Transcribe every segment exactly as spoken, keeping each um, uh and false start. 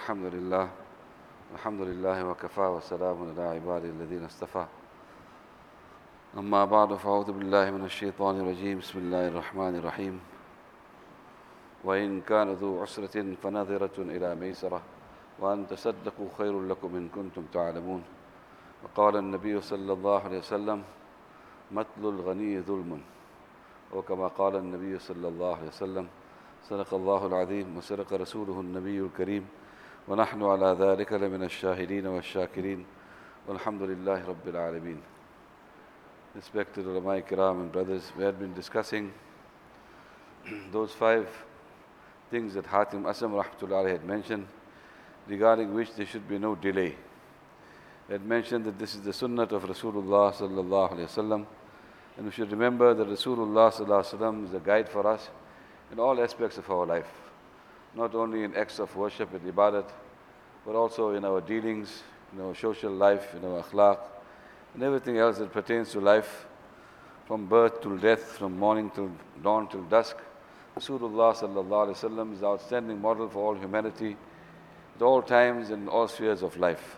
الحمد لله الحمد لله وكفى وسلام على عباده الذين اصطفى أما بعد فأعوذ بالله من الشيطان الرجيم بسم الله الرحمن الرحيم وإن كان ذو عسرة فنظرة إلى ميسرة وأن تصدقوا خير لكم إن كنتم تعلمون وقال النبي صلى الله عليه وسلم مطل الغني ظلم وكما قال النبي صلى الله عليه وسلم صدق الله العظيم وصدق رسوله النبي الكريم ونحن على ذلك لمن الشاهدين والشاكرين والحمد لله رب العالمين. Respected ulama kiram and brothers, we had been discussing those five things that Hatim Asam rahmatullah had mentioned, regarding which there should be no delay. He had mentioned that this is the sunnah of Rasulullah sallallahu alaihi wasallam, and we should remember that Rasulullah sallallahu alaihi wasallam is a guide for us in all aspects of our life, not only in acts of worship and ibadat, but also in our dealings, in our social life, in our akhlaq, and everything else that pertains to life, from birth till death, from morning till dawn till dusk. Rasulullah sallallahu alaihi wasallam is the outstanding model for all humanity at all times and all spheres of life.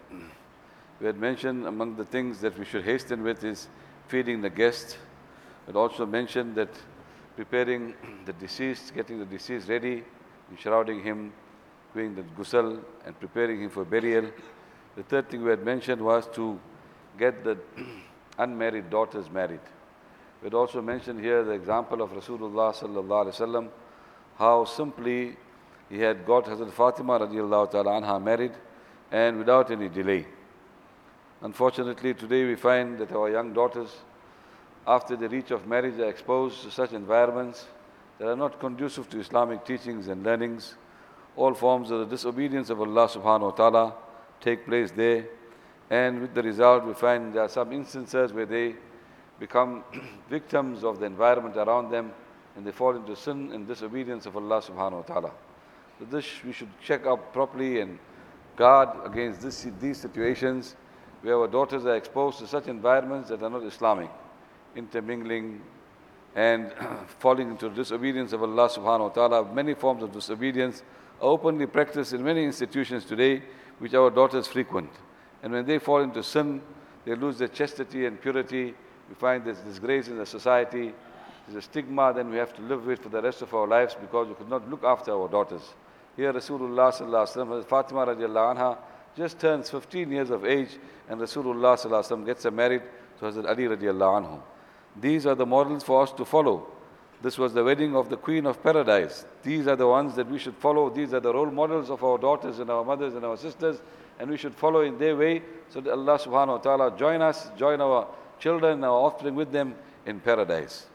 We had mentioned among the things that we should hasten with is feeding the guest. We had also mentioned that preparing the deceased, getting the deceased ready, enshrouding him, doing the ghusl and preparing him for burial. The third thing we had mentioned was to get the unmarried daughters married. We had also mentioned here the example of Rasulullah sallallahu alaihi wasallam, how simply he had got Hazrat Fatima radiallahu ta'ala anha married and without any delay. Unfortunately, today we find that our young daughters, after the reach of marriage, are exposed to such environments that are not conducive to Islamic teachings and learnings. All forms of the disobedience of Allah subhanahu wa ta'ala take place there, and with the result we find there are some instances where they become victims of the environment around them and they fall into sin and disobedience of Allah subhanahu wa ta'ala. So this we should check up properly and guard against this, these situations where our daughters are exposed to such environments that are not Islamic, intermingling and falling into disobedience of Allah subhanahu wa ta'ala. Many forms of disobedience are openly practiced in many institutions today which our daughters frequent. And when they fall into sin, they lose their chastity and purity. We find this disgrace in the society. There's a stigma then we have to live with for the rest of our lives because we could not look after our daughters. Here Rasulullah sallallahu alaihi wasallam, Fatima radiallahu anha just turns fifteen years of age and Rasulullah sallallahu alaihi wasallam gets her married to Hazrat Ali radiallahu anhu. These are the models for us to follow. This was the wedding of the Queen of Paradise. These are the ones that we should follow. These are the role models of our daughters and our mothers and our sisters, and we should follow in their way so that Allah subhanahu wa ta'ala join us, join our children and our offspring with them in paradise.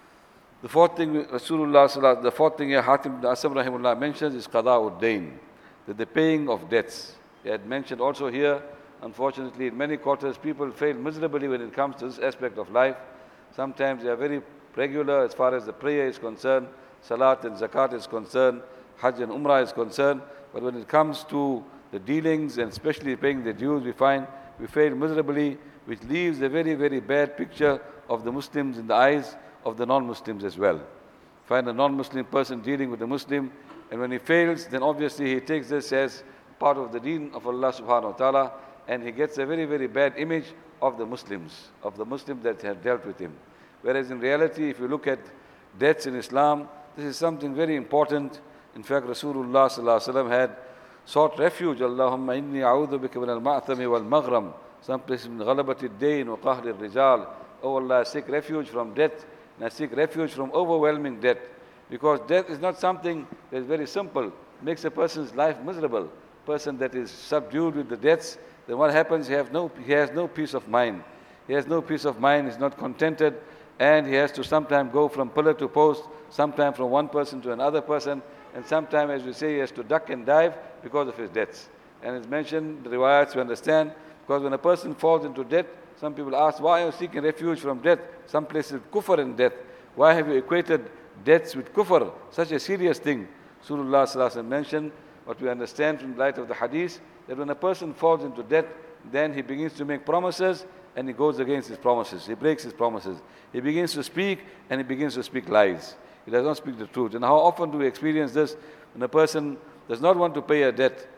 The fourth thing Rasulullah sallallahu, the fourth thing here Hatim ibn Asam rahimahullah mentions is qada'ud dayn, that the paying of debts. He had mentioned also here, unfortunately in many quarters people fail miserably when it comes to this aspect of life. Sometimes they are very regular as far as the prayer is concerned, salat and zakat is concerned, hajj and umrah is concerned, but when it comes to the dealings and especially paying the dues, we find we fail miserably, which leaves a very, very bad picture of the Muslims in the eyes of the non-Muslims as well. Find a non-Muslim person dealing with a Muslim, and when he fails, then obviously he takes this as part of the deen of Allah subhanahu wa ta'ala, and he gets a very, very bad image of the Muslims, of the Muslims that have dealt with him. Whereas in reality, if you look at debts in Islam, this is something very important. In fact, Rasulullah sallallahu alaihi wasallam had sought refuge. Allahumma inni a'udhu bika min al-ma'thami wal-maghram. Some places min ghalabati ad-dayn wa qahri al-rijal. Oh Allah, I seek refuge from death, and I seek refuge from overwhelming debt. Because death is not something that is very simple. It makes a person's life miserable. Person that is subdued with the debts, then what happens? He has no, he has no peace of mind. He has no peace of mind, he's not contented, and he has to sometimes go from pillar to post, sometimes from one person to another person, and sometimes, as we say, he has to duck and dive because of his debts. And it's mentioned, the riwayats we understand, because when a person falls into debt, some people ask, why are you seeking refuge from death? Some places kufr in death. Why have you equated debts with kufr? Such a serious thing. Rasulullah sallallahu alaihi wasallam mentioned, what we understand from the light of the hadith, that when a person falls into debt, then he begins to make promises and he goes against his promises. He breaks his promises. He begins to speak and he begins to speak lies. He does not speak the truth. And how often do we experience this? When a person does not want to pay a debt,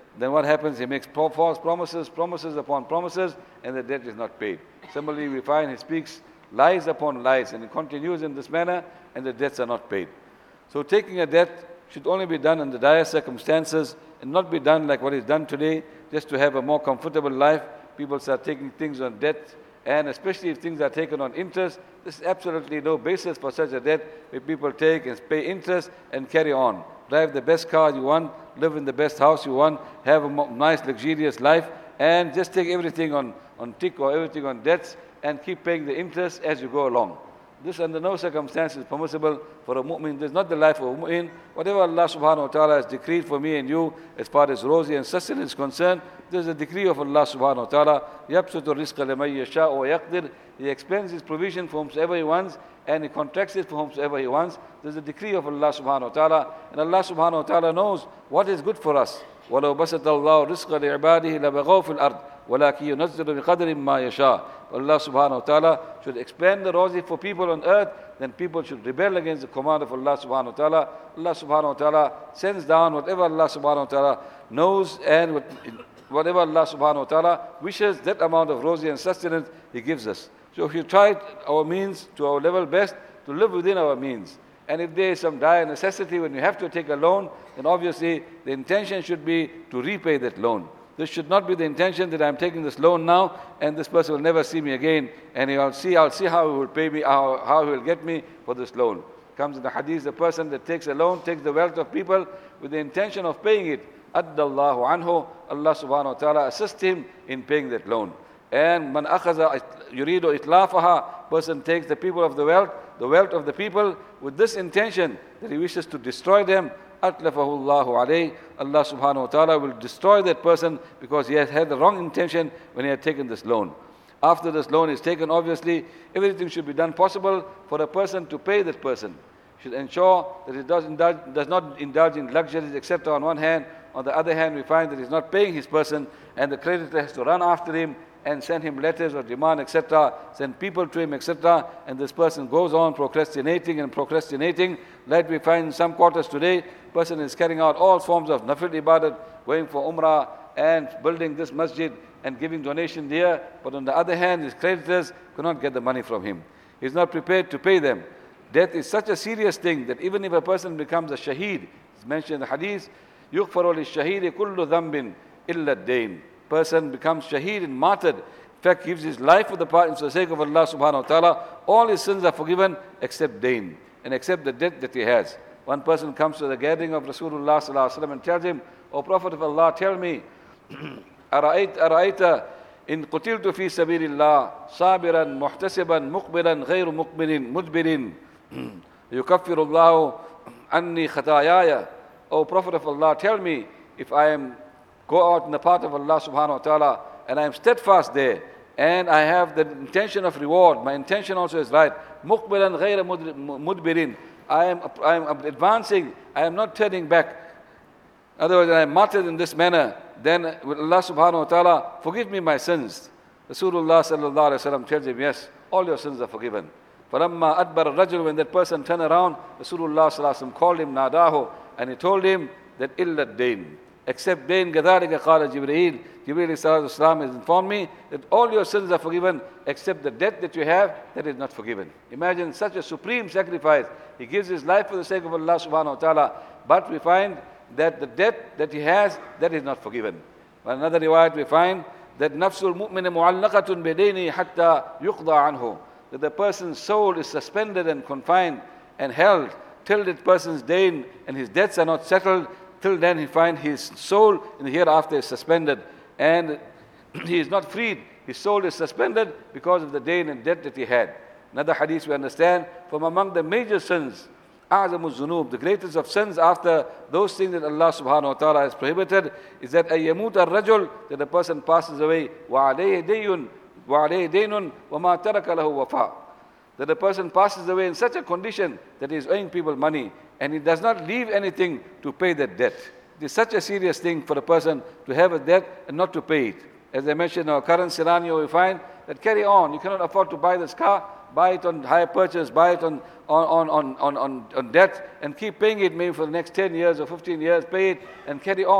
then what happens? He makes false promises, promises upon promises, and the debt is not paid. Similarly, we find he speaks lies upon lies, and he continues in this manner, and the debts are not paid. So taking a debt should only be done under dire circumstances, and not be done like what is done today, just to have a more comfortable life. People start taking things on debt, and especially if things are taken on interest, there's absolutely no basis for such a debt, where people take and pay interest and carry on. Drive the best car you want, live in the best house you want, have a nice luxurious life, and just take everything on, on tick or everything on debts, and keep paying the interest as you go along. This under no circumstances is permissible for a mu'min. This is not the life of a mu'min. Whatever Allah subhanahu wa ta'ala has decreed for me and you as far as rosy and sustenance is concerned, this is a decree of Allah subhanahu wa ta'ala. يَبْسُطُ الرِّزْقَ لَمَنْ يَشَاءُ وَيَقْدِرُ. He expands His provision for whomsoever He wants, and He contracts it for whomsoever He wants. This is a decree of Allah subhanahu wa ta'ala. And Allah subhanahu wa ta'ala knows what is good for us. وَلَوْ بَسَطَ اللَّهُ رِزْقَ لِعِبَادِهِ لَبَغَوْا فِي الْأَرْضِ وَلَكِنْ يُنَزِّلُ بِقَدْرٍ مَا يَشَاءُ. Allah subhanahu wa ta'ala should expand the rosy for people on earth, then people should rebel against the command of Allah subhanahu wa ta'ala. Allah subhanahu wa ta'ala sends down whatever Allah subhanahu wa ta'ala knows, and whatever Allah subhanahu wa ta'ala wishes, that amount of rosy and sustenance He gives us. So if you try our means to our level best to live within our means, and if there is some dire necessity when you have to take a loan, then obviously the intention should be to repay that loan. This should not be the intention that I'm taking this loan now and this person will never see me again, and I'll see, I'll see how he will pay me, how, how he will get me for this loan. Comes in the hadith, the person that takes a loan takes the wealth of people with the intention of paying it. Addallahu anhu, Allah subhanahu wa ta'ala assists him in paying that loan. And man akhaza yuridu itlafaha, person takes the people of the wealth, the wealth of the people with this intention that he wishes to destroy them. Atlafahu Allahu alayh, Allah subhanahu wa ta'ala will destroy that person because he has had the wrong intention when he had taken this loan. After this loan is taken, obviously everything should be done possible for a person to pay that person. Should ensure that he does, indulge, does not indulge in luxuries except on one hand. On the other hand, we find that he's not paying his person, and the creditor has to run after him and send him letters of demand, et cetera, send people to him, et cetera, and this person goes on procrastinating and procrastinating. Like we find in some quarters today, person is carrying out all forms of nafil ibadat, going for umrah and building this masjid and giving donation there, but on the other hand, his creditors cannot get the money from him. He's not prepared to pay them. Death is such a serious thing that even if a person becomes a shaheed, it's mentioned in the hadith, يُغْفَرُ لِلشَّهِيدِ كُلُّ ذَنْبٍ إِلَّا الدَّيْنِ. Person becomes shaheed and martyred, in fact gives his life for the part for the sake of Allah subhanahu wa ta'ala, all his sins are forgiven except dain, and except the debt that he has. One person comes to the gathering of Rasulullah sallallahu alaihi wasallam and tells him, O Prophet of Allah, tell me, أَرَأَيْتَ أَرَأَيْتَ إِن قُتِلْتُ فِي سَبِيلِ اللَّهِ صَابِرًا مُحْتَسِبًا مُقْبِلًا غَيْرُ مُقْبِلٍ مُدْبِرٍ يُكَفِّرُ اللَّهُ عَنِّي خَطَايَايَ. O Prophet of Allah, tell me, if I am go out in the path of Allah subhanahu wa ta'ala, and I am steadfast there, and I have the intention of reward, my intention also is right. Muqbilan ghayra mudbirin. I am, I am advancing, I am not turning back. Otherwise, I am martyred in this manner, then will Allah subhanahu wa ta'ala forgive me my sins? Rasulullah sallallahu alayhi wa sallam tells him, yes, all your sins are forgiven. فَلَمَّا أَدْبَرَ الرَّجُلُ, when that person turned around, Rasulullah sallallahu alayhi wa sallam called him nadahu, and he told him that illa dain, except dain. كَذَلِكَ قَالَ جِبْرِيلٌ. Jibreel sallallahu alayhi wa sallam has informed me that all your sins are forgiven except the debt that you have, that is not forgiven. Imagine such a supreme sacrifice. He gives his life for the sake of Allah subhanahu wa ta'ala, but we find that the debt that he has, that is not forgiven. But another riwayat we find that nafsul mu'min mu'allaqatun bidayni hatta yuqda anhu, that the person's soul is suspended and confined and held till that person's dain and his debts are not settled. Till then he finds his soul in the hereafter is suspended, and he is not freed. His soul is suspended because of the dain and debt that he had. Another hadith we understand, from among the major sins, أعظم الذنوب, the greatest of sins after those things that Allah subhanahu wa ta'ala has prohibited, is that أَيَّمُوتَ الرَّجُلُ, that a person passes away, وَعَلَيْهِ دَيْنٌ وَعَلَيْهِ دَيْنٌ وَمَا تَرَكَ لَهُ وَفَاءٌ, that a person passes away in such a condition that he is owing people money and he does not leave anything to pay that debt. It is such a serious thing for a person to have a debt and not to pay it. As I mentioned in our current scenario, we find that carry on. You cannot afford to buy this car, buy it on hire purchase, buy it on, on, on, on, on, on debt, and keep paying it maybe for the next ten years or fifteen years, pay it and carry on.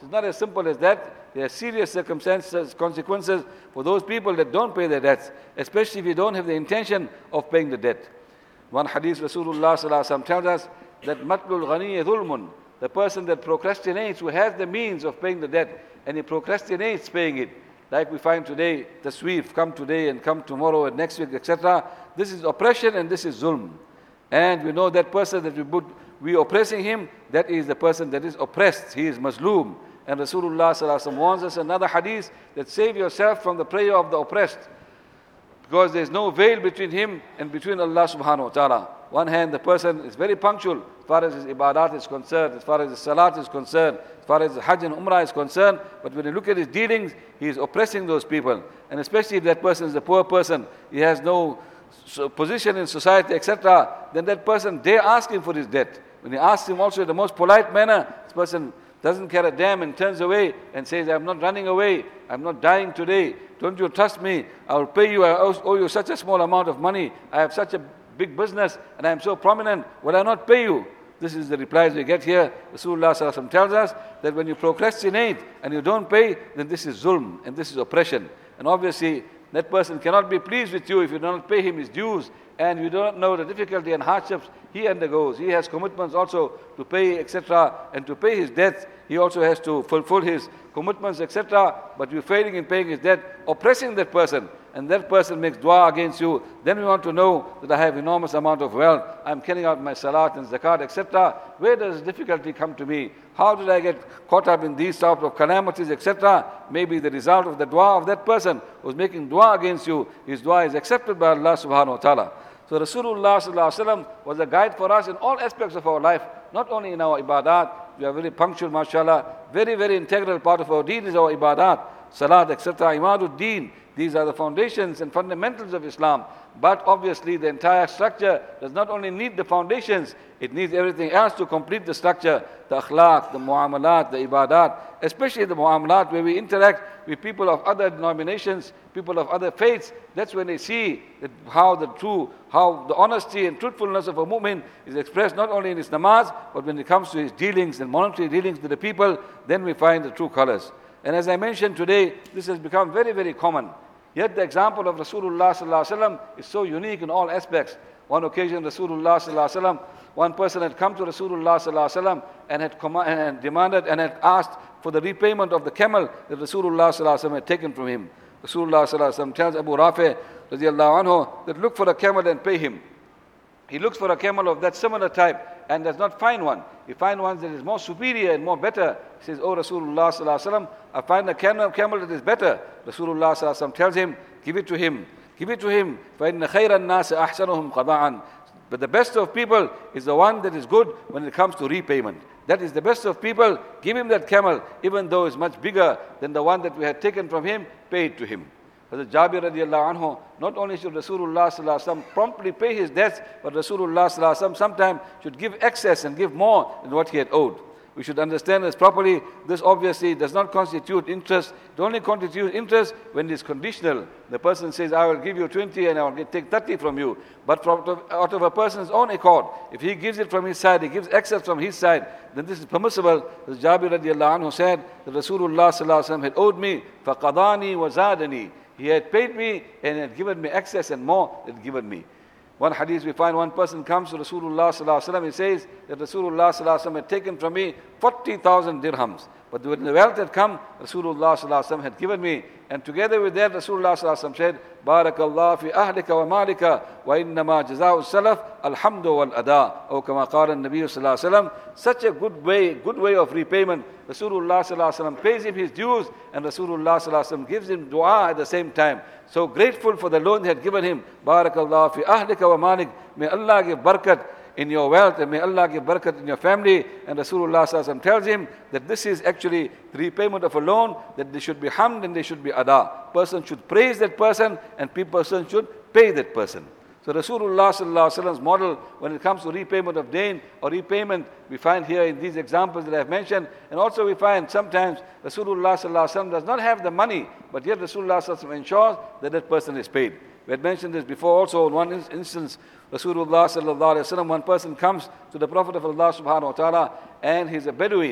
It's not as simple as that. There are serious circumstances, consequences for those people that don't pay their debts, especially if you don't have the intention of paying the debt. One hadith, Rasulullah sallallahu alaihi wasallam tells us that matlul ghani dhulmun, the person that procrastinates, who has the means of paying the debt, and he procrastinates paying it, like we find today, the sweep, come today and come tomorrow and next week, et cetera. This is oppression and this is zulm. And we know that person that we put, we oppressing him, that is the person that is oppressed. He is mazloom. And Rasulullah sallallahu alaihi wasallam warns us another hadith that save yourself from the prayer of the oppressed, because there is no veil between him and between Allah subhanahu wa ta'ala. One hand, the person is very punctual as far as his ibadat is concerned, as far as his salat is concerned, as far as the hajj and umrah is concerned, but when you look at his dealings, he is oppressing those people. And especially if that person is a poor person, he has no position in society, et cetera, then that person dare ask him for his debt. When he asks him also in the most polite manner, this person doesn't care a damn and turns away and says, I'm not running away, I'm not dying today, don't you trust me, I will pay you, I owe you such a small amount of money, I have such a big business and I am so prominent, will I not pay you? This is the replies we get here. Rasulullah sallallahu alaihi wasallam tells us that when you procrastinate and you don't pay, then this is zulm and this is oppression. And obviously, that person cannot be pleased with you if you do not pay him his dues, and you do not know the difficulty and hardships he undergoes. He has commitments also to pay, et cetera, and to pay his debts. He also has to fulfill his commitments, et cetera. But you're failing in paying his debt, oppressing that person, and that person makes dua against you. Then we want to know that I have enormous amount of wealth, I'm carrying out my salat and zakat, et cetera. Where does difficulty come to me? How did I get caught up in these types of calamities, et cetera? Maybe the result of the dua of that person who's making dua against you, his dua is accepted by Allah subhanahu wa ta'ala. So Rasulullah sallallahu alaihi wasallam was a guide for us in all aspects of our life, not only in our ibadat. We are very punctual, mashallah. Very, very integral part of our deen is our ibadat, salat, et cetera. Imadud deen. These are the foundations and fundamentals of Islam. But obviously the entire structure does not only need the foundations, it needs everything else to complete the structure. The akhlaq, the muamalat, the ibadat, especially the muamalat where we interact with people of other denominations, people of other faiths. That's when they see that how the true, how the honesty and truthfulness of a mu'min is expressed not only in his namaz, but when it comes to his dealings and monetary dealings with the people, then we find the true colors. And as I mentioned today, this has become very, very common. Yet the example of Rasulullah sallallahu alaihi wasallam is so unique in all aspects. One occasion, Rasulullah sallallahu alaihi wasallam, one person had come to Rasulullah sallallahu alaihi wasallam and had com- and demanded and had asked for the repayment of the camel that Rasulullah sallallahu alaihi wasallam had taken from him. Rasulullah sallallahu alaihi wasallam tells Abu Rafi radiyallahu anhu that look for a camel and pay him. He looks for a camel of that similar type and does not find one. He finds one that is more superior and more better. He says, oh Rasulullah sallallahu alaihi wasallam, I find a camel, camel that is better. Rasulullah sallallahu alaihi wasallam tells him, give it to him. Give it to him. فَإِنَّ خَيْرَ النَّاسِ أَحْسَنُهُمْ قَضَاءً. But the best of people is the one that is good when it comes to repayment. That is the best of people. Give him that camel, even though it's much bigger than the one that we had taken from him, pay it to him. Hazrat Jabir radiallahu anhu, not only should Rasulullah sallallahu alaihi wasallam promptly pay his debts, but Rasulullah sallallahu alaihi wasallam sometimes should give excess and give more than what he had owed. We should understand this properly. This obviously does not constitute interest. It only constitutes interest when it is conditional. The person says, I will give you twenty and I will take thirty from you. But from, out of a person's own accord, if he gives it from his side, he gives excess from his side, then this is permissible. As Jabir radiallahu anhu said, that Rasulullah sallallahu alaihi wasallam had owed me, فَقَضَانِي وَزَادَنِي. He had paid me and had given me excess and more than given me. One hadith we find one person comes to Rasulullah sallallahu alaihi wasallam. He says that Rasulullah sallallahu alaihi wasallam had taken from me forty thousand dirhams. But when the wealth had come, Rasulullah sallallahu alaihi wasallam had given me. And together with that, Rasulullah sallallahu alaihi wasallam said, Barakallah fi ahlika wa malika wa innama jaza'u salaf alhamdu wal ada. Or kama qala an-Nabi sallallahu alaihi wasallam. Such a good way, good way of repayment. Rasulullah sallallahu alaihi wasallam pays him his dues, and Rasulullah sallallahu alaihi wasallam gives him dua at the same time. So grateful for the loan he had given him. Barakallah fi ahlika wa malik. May Allah give barakat in your wealth, and may Allah give barakat in your family. And Rasulullah sallallahu alaihi wasallam tells him that this is actually the repayment of a loan, that they should be hamd and they should be ada. Person should praise that person, and person should pay that person. So Rasulullah sallallahu alaihi wasallam's model when it comes to repayment of dain or repayment, we find here in these examples that I have mentioned. And also we find sometimes Rasulullah sallallahu alaihi wasallam does not have the money, but yet Rasulullah sallallahu alaihi wasallam ensures that that person is paid. We had mentioned this before also in one instance. Rasulullah sallallahu alaihi wasallam, one person comes to the Prophet of Allah subhanahu wa ta'ala, and he's a Bedouin.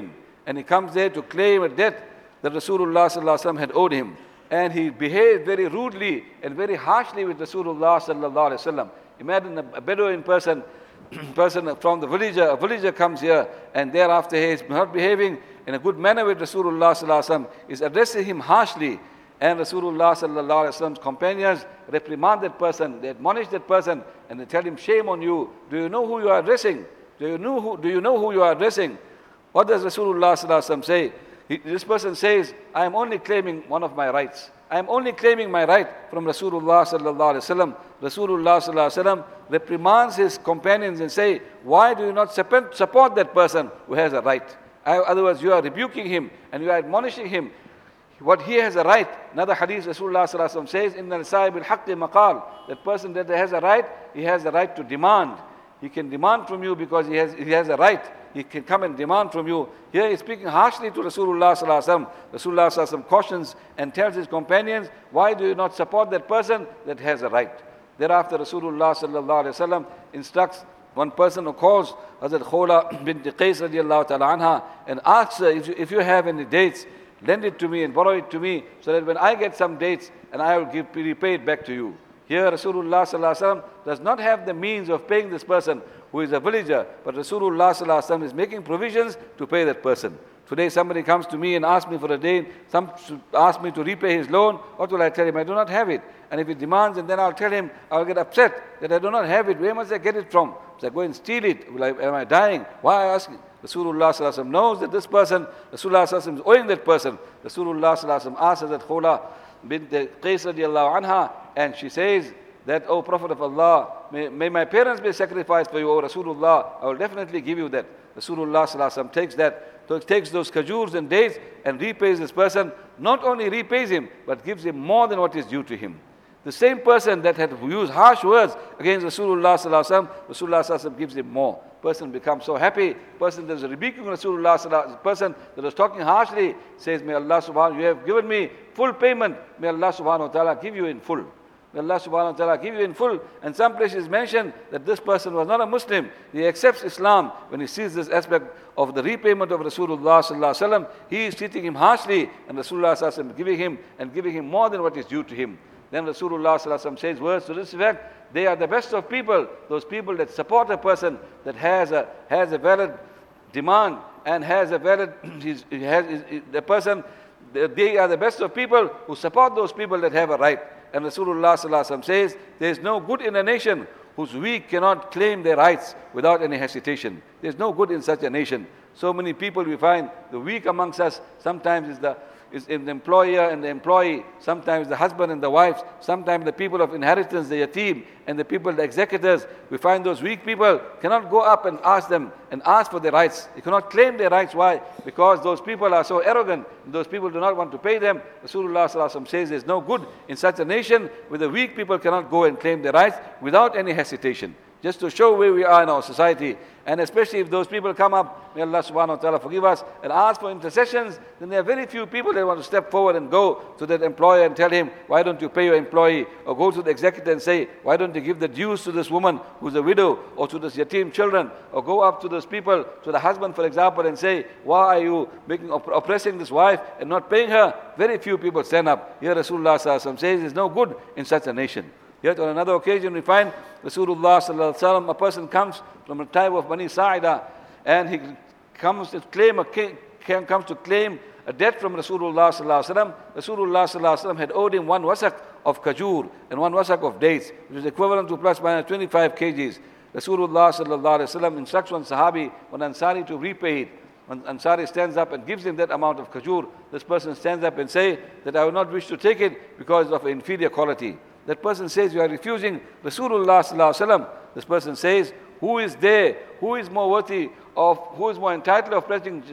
and he comes there to claim a debt that Rasulullah sallallahu alaihi wasallam had owed him. And he behaved very rudely and very harshly with Rasulullah sallallahu alaihi wasallam. Imagine a Bedouin person, person from the villager, a villager comes here, and thereafter he is not behaving in a good manner with Rasulullah sallallahu alaihi wasallam, is addressing him harshly. And Rasulullah sallallahu alaihi wasallam's companions reprimand that person, they admonish that person, and they tell him, shame on you. Do you know who you are addressing? Do you know who, do you know who you are addressing? What does Rasulullah sallallahu alaihi wasallam say? He, this person says, I am only claiming one of my rights. I am only claiming my right from Rasulullah sallallahu alaihi wasallam. Rasulullah sallallahu alaihi wasallam reprimands his companions and say, why do you not support, support that person who has a right? Otherwise, you are rebuking him and you are admonishing him. What he has a right. Another hadith, Rasulullah sallallahu alaihi wasallam says, "Inna al-sa'ib al-haqqi maqal." That person that has a right, he has a right to demand. He can demand from you because he has he has a right. He can come and demand from you. Here he's speaking harshly to Rasulullah sallallahu alaihi wasallam. Rasulullah sallallahu alaihi wasallam cautions and tells his companions, why do you not support that person that has a right? Thereafter, Rasulullah sallallahu alaihi wasallam instructs one person who calls Hazrat Khawla bint Qais radiallahu ta'ala anha and asks her, if you, if you have any dates, lend it to me and borrow it to me, so that when I get some dates, and I will give repay it back to you. Here Rasulullah sallallahu alaihi wasallam does not have the means of paying this person who is a villager, but Rasulullah sallallahu alaihi wasallam is making provisions to pay that person. Today somebody comes to me and asks me for a date, some asks me to repay his loan. What will I tell him? I do not have it. And if he demands, and then I'll tell him, I'll get upset that I do not have it. Where must I get it from? So I go and steal it. Will I, am I dying? Why are you asking? Rasulullah sallallahu alaihi wasallam knows that this person, Rasulullah sallallahu alaihi wasallam is owing that person. Rasulullah sallallahu alaihi wasallam asks that Khawla bint Qais radiallahu anha, and she says that, O Prophet of Allah, may, may my parents be sacrificed for you, O Rasulullah, I will definitely give you that. Rasulullah sallallahu alaihi wasallam takes that, so takes those khajurs and dates and repays this person. Not only repays him, but gives him more than what is due to him. The same person that had used harsh words against Rasulullah sallallahu alaihi wasallam, Rasulullah sallallahu alaihi wasallam gives him more. Person becomes so happy. Person that is rebuking Rasulullah sallallahu alaihi wasallam, person that was talking harshly, says, may Allah subhanahu wa ta'ala, you have given me full payment. May Allah subhanahu wa ta'ala give you in full. May Allah subhanahu wa ta'ala give you in full. And some places mention that this person was not a Muslim. He accepts Islam. When he sees this aspect of the repayment of Rasulullah sallallahu alaihi wasallam, he is treating him harshly, and Rasulullah sallallahu alaihi wasallam giving him and giving him more than what is due to him. Then Rasulullah sallallahu alaihi wasallam says words to this effect: they are the best of people, those people that support a person that has a has a valid demand and has a valid, he's, he has, the person, they are the best of people who support those people that have a right. And Rasulullah sallallahu alaihi wasallam says, there is no good in a nation whose weak cannot claim their rights without any hesitation. There is no good in such a nation. So many people we find, the weak amongst us, sometimes is the is in the employer and the employee, sometimes the husband and the wives, sometimes the people of inheritance, the yatim, and the people, the executors. We find those weak people cannot go up and ask them and ask for their rights. They cannot claim their rights. Why? Because those people are so arrogant. Those people do not want to pay them. Rasulullah sallallahu alaihi wasallam says there's no good in such a nation where the weak people cannot go and claim their rights without any hesitation. Just to show where we are in our society. And especially if those people come up, may Allah subhanahu wa ta'ala forgive us, and ask for intercessions, then there are very few people that want to step forward and go to that employer and tell him, why don't you pay your employee? Or go to the executor and say, why don't you give the dues to this woman who's a widow, or to this yatim children? Or go up to those people, to the husband for example, and say, why are you making oppressing this wife and not paying her? Very few people stand up. Here Rasulullah sallallahu alaihi wasallam says there's no good in such a nation. Yet on another occasion we find Rasulullah sallallahu alaihi wasallam, a person comes from the tribe of Bani Sa'ida, and he comes to claim a comes to claim a debt from Rasulullah sallallahu alaihi wasallam. Rasulullah sallallahu alaihi wasallam had owed him one wasak of khajur and one wasak of dates, which is equivalent to plus minus twenty-five kgs. Rasulullah sallallahu alaihi wasallam instructs one Sahabi, one Ansari, to repay it. When Ansari stands up and gives him that amount of khajur, this person stands up and says that I would not wish to take it because of inferior quality. That person says, you are refusing Rasulullah sallallahu alaihi wasallam. This person says, who is there? Who is more worthy of, who is more entitled of practicing,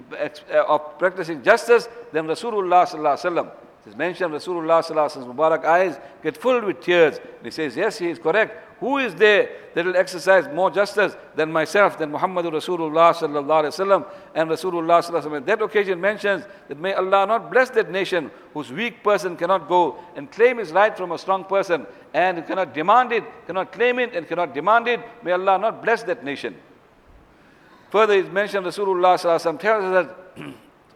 of practicing justice than Rasulullah sallallahu alaihi wasallam? It is mentioned Rasulullah sallallahu alaihi wasallam's Mubarak eyes get filled with tears. And he says, yes, he is correct. Who is there that will exercise more justice than myself, than Muhammadur Rasulullah sallallahu alaihi wasallam? And Rasulullah sallallahu alaihi wasallam, that occasion mentions that may Allah not bless that nation whose weak person cannot go and claim his right from a strong person, and cannot demand it, cannot claim it and cannot demand it. May Allah not bless that nation. Further, it mentioned Rasulullah sallallahu alaihi wasallam tells us that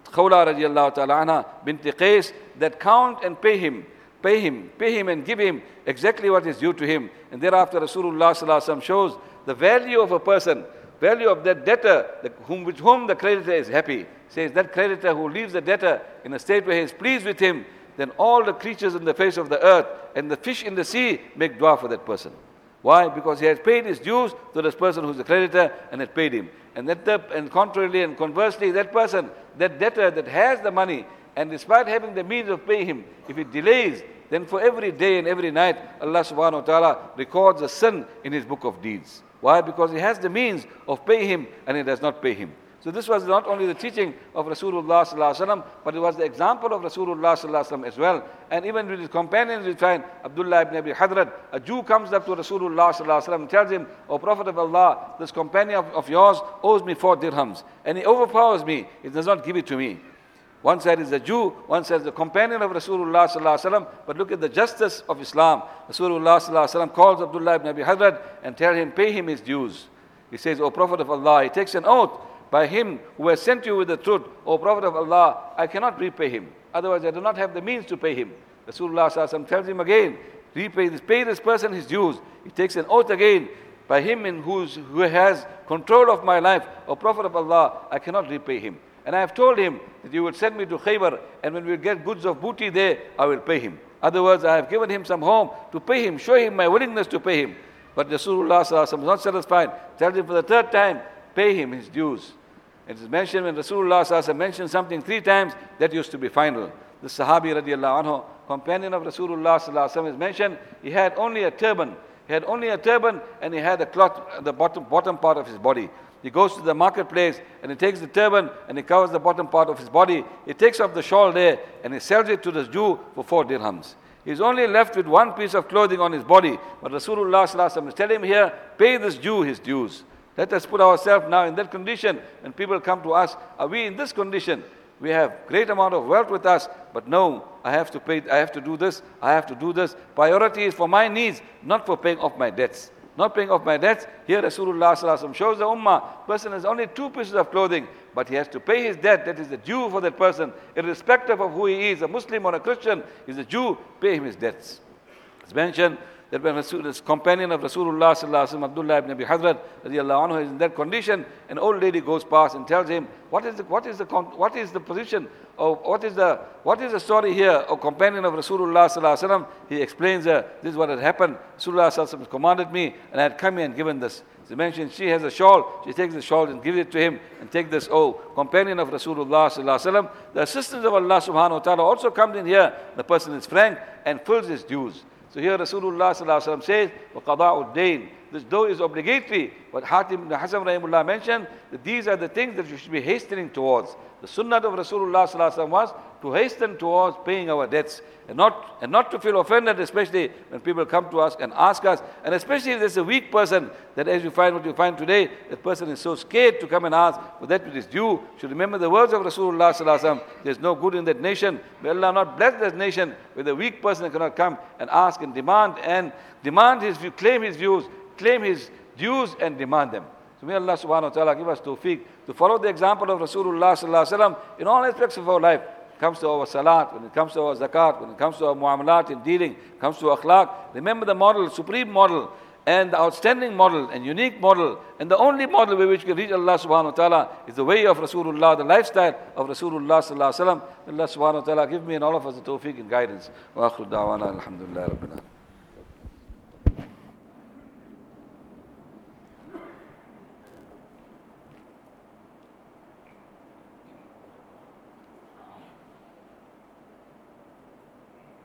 Khawla radiallahu ta'ala anha, binti Qais, that count and pay him, pay him, pay him and give him exactly what is due to him. And thereafter Rasulullah sallallahu alaihi wasallam shows the value of a person, value of that debtor, the, whom, with whom the creditor is happy. Says that creditor who leaves the debtor in a state where he is pleased with him, then all the creatures in the face of the earth and the fish in the sea make dua for that person. Why? Because he has paid his dues to this person who's the creditor and has paid him. And that the, and contrarily and conversely, that person, that debtor that has the money, and despite having the means of paying him, if it delays, then for every day and every night, Allah subhanahu wa ta'ala records a sin in his book of deeds. Why? Because he has the means of paying him and he does not pay him. So this was not only the teaching of Rasulullah sallallahu alaihi wasallam, but it was the example of Rasulullah sallallahu alaihi wasallam as well. And even with his companions, we find Abdullah ibn Abi Hadrat, a Jew comes up to Rasulullah sallallahu alaihi wasallam and tells him, "O Prophet of Allah, this companion of, of yours owes me four dirhams, and he overpowers me. He does not give it to me." One side is the Jew, one side is the companion of Rasulullah sallallahu alaihi wasallam. But look at the justice of Islam. Rasulullah sallallahu alaihi wasallam calls Abdullah ibn Abi Hadrat and tells him, pay him his dues. He says, "O Prophet of Allah," he takes an oath by him who has sent you with the truth, "O Prophet of Allah, I cannot repay him. Otherwise I do not have the means to pay him." Rasulullah sallallahu alaihi wasallam tells him again, repay this, pay this person his dues. He takes an oath again by him in whose, who has control of my life, "O Prophet of Allah, I cannot repay him. And I have told him that you will send me to Khaybar, and when we get goods of booty there, I will pay him. Otherwise, I have given him some home to pay him, show him my willingness to pay him." But Rasulullah sallallahu alaihi wasallam is not satisfied. Tells him for the third time, pay him his dues. It is mentioned when Rasulullah sallallahu alaihi wasallam mentioned something three times, that used to be final. The Sahabi radiallahu anhu, companion of Rasulullah sallallahu alaihi wasallam, is mentioned. He had only a turban. He had only a turban, and he had a cloth at the bottom, bottom part of his body. He goes to the marketplace and he takes the turban and he covers the bottom part of his body. He takes off the shawl there and he sells it to the Jew for four dirhams. He's only left with one piece of clothing on his body. But Rasulullah sallallahu alaihi wasallam is telling him here, pay this Jew his dues. Let us put ourselves now in that condition. When people come to us, are we in this condition? We have great amount of wealth with us, but no, I have to pay, I have to do this, I have to do this. Priority is for my needs, not for paying off my debts. Not paying off my debts. Here Rasulullah sallallahu alaihi wasallam shows the ummah, person has only two pieces of clothing, but he has to pay his debt. That is the due for that person, irrespective of who he is, a Muslim or a Christian. He's a Jew, pay him his debts. It's mentioned that when Rasul, this companion of Rasulullah sallallahu alaihi wasallam, Abdullah ibn Abi Hadrat radiallahu anhu, is in that condition, an old lady goes past and tells him, what is the what is the what is the position of what is the what is the story here? O companion of Rasulullah sallallahu alaihi wasallam, he explains her, this is what had happened. Rasulullah sallallahu alaihi wasallam commanded me, and I had come here and given this. She mentioned she has a shawl. She takes the shawl and gives it to him, and take this. Oh, companion of Rasulullah sallallahu alaihi wasallam, the assistance of Allah subhanahu wa taala also comes in here. The person is frank and fills his dues. So here Rasulullah sallallahu alaihi wasallam says, وَقَضَاءُ الدَّيْنِ. This due is obligatory. But Hatim ibn Hasan rahimahullah mentioned that these are the things that you should be hastening towards. The sunnah of Rasulullah sallallahu alaihi wasallam was to hasten towards paying our debts, and not and not to feel offended, especially when people come to us and ask us, and especially if there's a weak person, that as you find what you find today, that person is so scared to come and ask, but that which is due. Should remember the words of Rasulullah sallallahu alaihi wasallam, there's no good in that nation. May Allah not bless that nation with a weak person that cannot come and ask and demand and demand his view, claim his views, claim his dues and demand them. So may Allah subhanahu wa ta'ala give us tawfiq to follow the example of Rasulullah sallallahu alaihi wasallam in all aspects of our life. When it comes to our salat, when it comes to our zakat, when it comes to our muamalat in dealing, when it comes to akhlaq. Remember the model, supreme model, and the outstanding model, and unique model, and the only model by which we can reach Allah subhanahu wa ta'ala is the way of Rasulullah, the lifestyle of Rasulullah sallallahu alaihi wasallam. Allah subhanahu wa ta'ala give me and all of us the tawfiq and guidance. Wa akhiru da'wana alhamdulillah rabbil alamin.